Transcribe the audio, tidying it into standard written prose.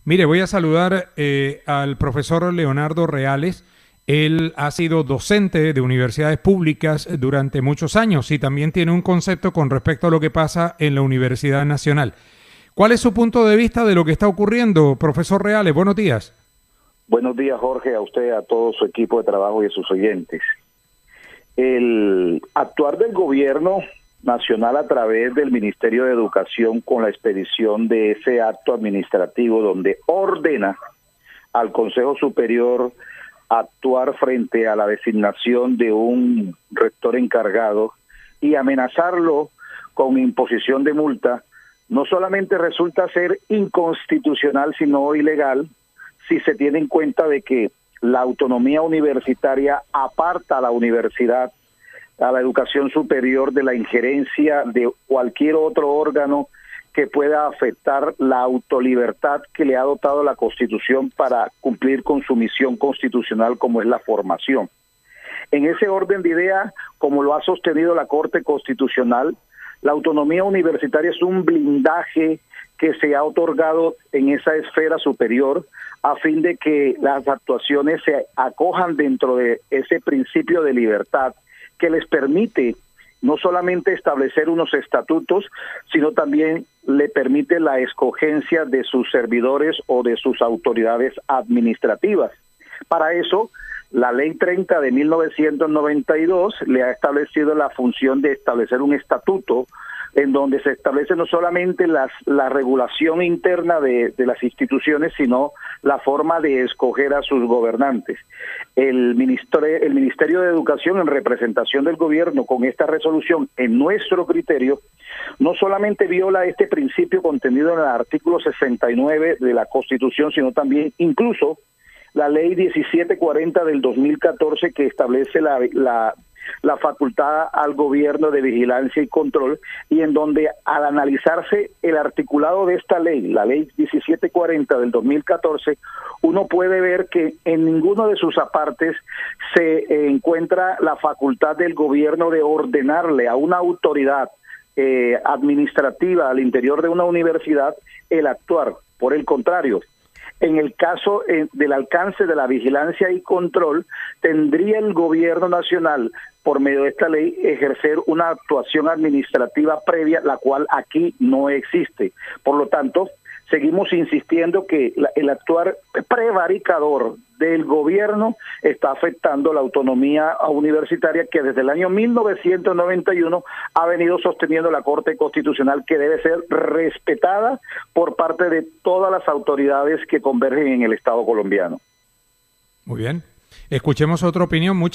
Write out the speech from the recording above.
Mire, voy a saludar al profesor Leonardo Reales. Él ha sido docente de universidades públicas durante muchos años y también tiene un concepto con respecto a lo que pasa en la Universidad Nacional. ¿Cuál es su punto de vista de lo que está ocurriendo, profesor Reales? Buenos días. Buenos días, Jorge, a usted, a todo su equipo de trabajo y a sus oyentes. El actuar del gobierno nacional a través del Ministerio de Educación con la expedición de ese acto administrativo donde ordena al Consejo Superior actuar frente a la designación de un rector encargado y amenazarlo con imposición de multa, no solamente resulta ser inconstitucional, sino ilegal, si se tiene en cuenta de que la autonomía universitaria aparta a la universidad, a la educación superior, de la injerencia de cualquier otro órgano que pueda afectar la autolibertad que le ha dotado la Constitución para cumplir con su misión constitucional, como es la formación. En ese orden de ideas, como lo ha sostenido la Corte Constitucional, la autonomía universitaria es un blindaje que se ha otorgado en esa esfera superior a fin de que las actuaciones se acojan dentro de ese principio de libertad que les permite no solamente establecer unos estatutos, sino también le permite la escogencia de sus servidores o de sus autoridades administrativas. Para eso, la Ley 30 de 1992 le ha establecido la función de establecer un estatuto en donde se establece no solamente la regulación interna de las instituciones, sino la forma de escoger a sus gobernantes. El Ministerio de Educación, en representación del gobierno, con esta resolución, en nuestro criterio, no solamente viola este principio contenido en el artículo 69 de la Constitución, sino también incluso la Ley 1740 del 2014, que establece la facultad al gobierno de vigilancia y control, y en donde al analizarse el articulado de esta ley, la Ley 1740 del 2014, uno puede ver que en ninguno de sus apartes se encuentra la facultad del gobierno de ordenarle a una autoridad administrativa al interior de una universidad el actuar. Por el contrario, en el caso del alcance de la vigilancia y control, tendría el gobierno nacional, por medio de esta ley, ejercer una actuación administrativa previa, la cual aquí no existe. Por lo tanto, seguimos insistiendo que el actuar prevaricador del gobierno está afectando la autonomía universitaria que desde el año 1991 ha venido sosteniendo la Corte Constitucional, que debe ser respetada por parte de todas las autoridades que convergen en el Estado colombiano. Muy bien. Escuchemos otra opinión.